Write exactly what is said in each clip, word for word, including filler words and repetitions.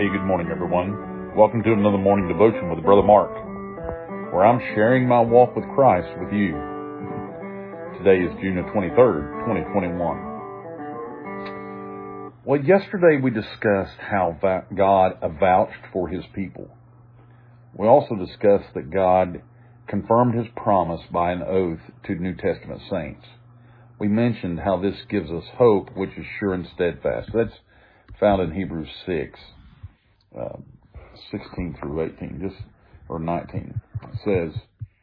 Hey, good morning, everyone. Welcome to another morning devotion with Brother Mark, where I'm sharing my walk with Christ with you. Today is June the twenty-third, twenty twenty-one. Well, yesterday we discussed how God avouched for his people. We also discussed that God confirmed his promise by an oath to New Testament saints. We mentioned how this gives us hope, which is sure and steadfast. That's found in Hebrews six. Uh, sixteen through eighteen, just or nineteen. It says,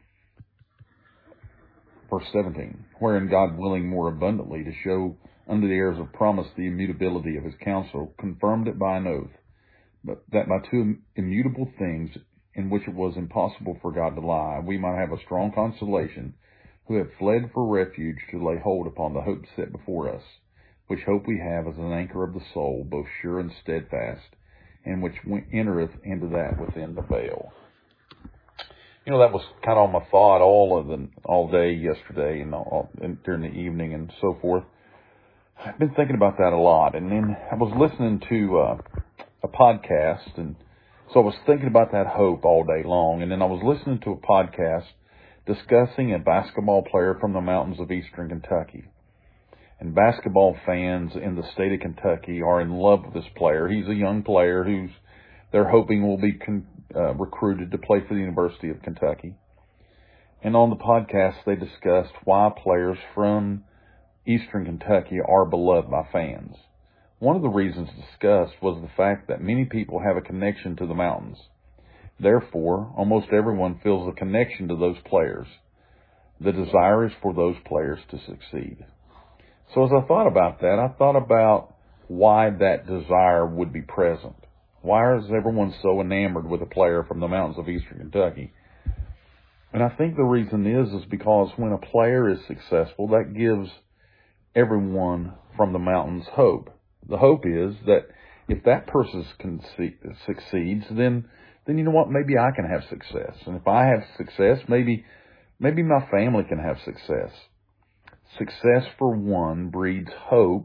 verse seventeen, wherein God willing more abundantly to show unto the heirs of promise the immutability of his counsel, confirmed it by an oath, but that by two immutable things in which it was impossible for God to lie, we might have a strong consolation, who have fled for refuge to lay hold upon the hope set before us, which hope we have as an anchor of the soul, both sure and steadfast, and which entereth into that within the veil. You know, that was kind of my thought all of the all day yesterday and, all, and during the evening and so forth. I've been thinking about that a lot, and then I was listening to uh, a podcast, and so I was thinking about that hope all day long. And then I was listening to a podcast discussing a basketball player from the mountains of eastern Kentucky. And basketball fans in the state of Kentucky are in love with this player. He's a young player who's they're hoping will be con, uh, recruited to play for the University of Kentucky. And on the podcast, they discussed why players from eastern Kentucky are beloved by fans. One of the reasons discussed was the fact that many people have a connection to the mountains. Therefore, almost everyone feels a connection to those players. The desire is for those players to succeed. So as I thought about that, I thought about why that desire would be present. Why is everyone so enamored with a player from the mountains of eastern Kentucky? And I think the reason is, is because when a player is successful, that gives everyone from the mountains hope. The hope is that if that person succeeds, then, then you know what, maybe I can have success. And if I have success, maybe, maybe my family can have success. Success for one breeds hope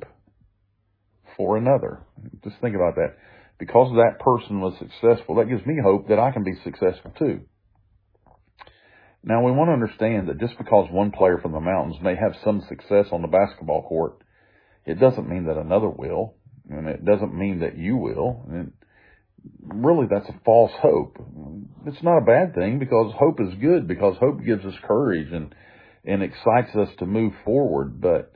for another. Just think about that. Because that person was successful, that gives me hope that I can be successful too. Now, we want to understand that just because one player from the mountains may have some success on the basketball court, it doesn't mean that another will, and it doesn't mean that you will. And really, that's a false hope. It's not a bad thing, because hope is good, because hope gives us courage and and excites us to move forward. But,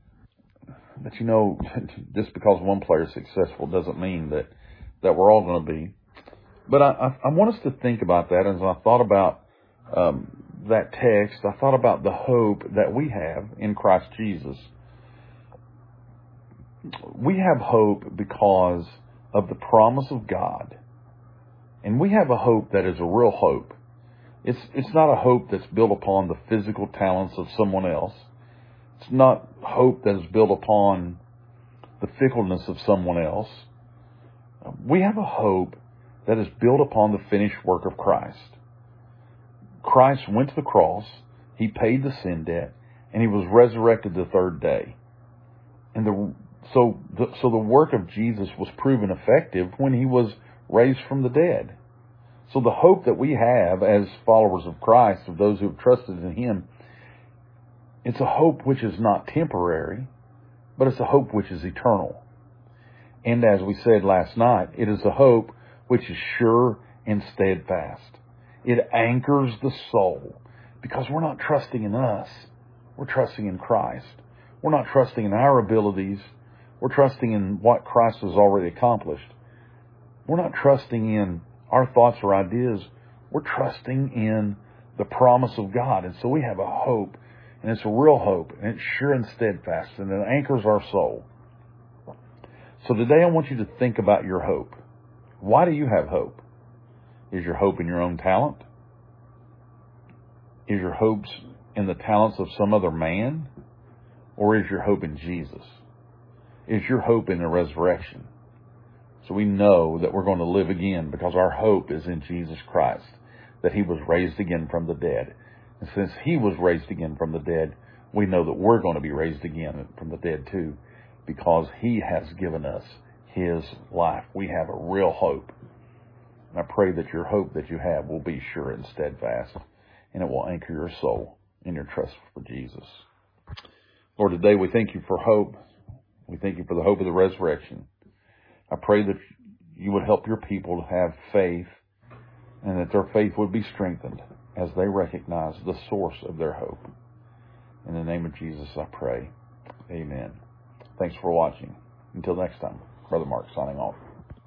but you know, just because one player is successful doesn't mean that, that we're all going to be. But I, I, I want us to think about that. As I thought about um, that text, I thought about the hope that we have in Christ Jesus. We have hope because of the promise of God. And we have a hope that is a real hope. It's it's not a hope that's built upon the physical talents of someone else. It's not hope that is built upon the fickleness of someone else. We have a hope that is built upon the finished work of Christ. Christ went to the cross, he paid the sin debt, and he was resurrected the third day. And the so the, so the work of Jesus was proven effective when he was raised from the dead. So the hope that we have as followers of Christ, of those who have trusted in him, it's a hope which is not temporary, but it's a hope which is eternal. And as we said last night, it is a hope which is sure and steadfast. It anchors the soul, because we're not trusting in us. We're trusting in Christ. We're not trusting in our abilities. We're trusting in what Christ has already accomplished. We're not trusting in our thoughts or ideas. We're trusting in the promise of God. And so we have a hope, and it's a real hope, and it's sure and steadfast, and it anchors our soul. So today I want you to think about your hope. Why do you have hope? Is your hope in your own talent? Is your hope in the talents of some other man? Or is your hope in Jesus? Is your hope in the resurrection? So we know that we're going to live again because our hope is in Jesus Christ, that he was raised again from the dead. And since he was raised again from the dead, we know that we're going to be raised again from the dead too, because he has given us his life. We have a real hope. And I pray that your hope that you have will be sure and steadfast, and it will anchor your soul in your trust for Jesus. Lord, today we thank you for hope. We thank you for the hope of the resurrection. I pray that you would help your people to have faith, and that their faith would be strengthened as they recognize the source of their hope. In the name of Jesus, I pray. Amen. Thanks for watching. Until next time, Brother Mark signing off.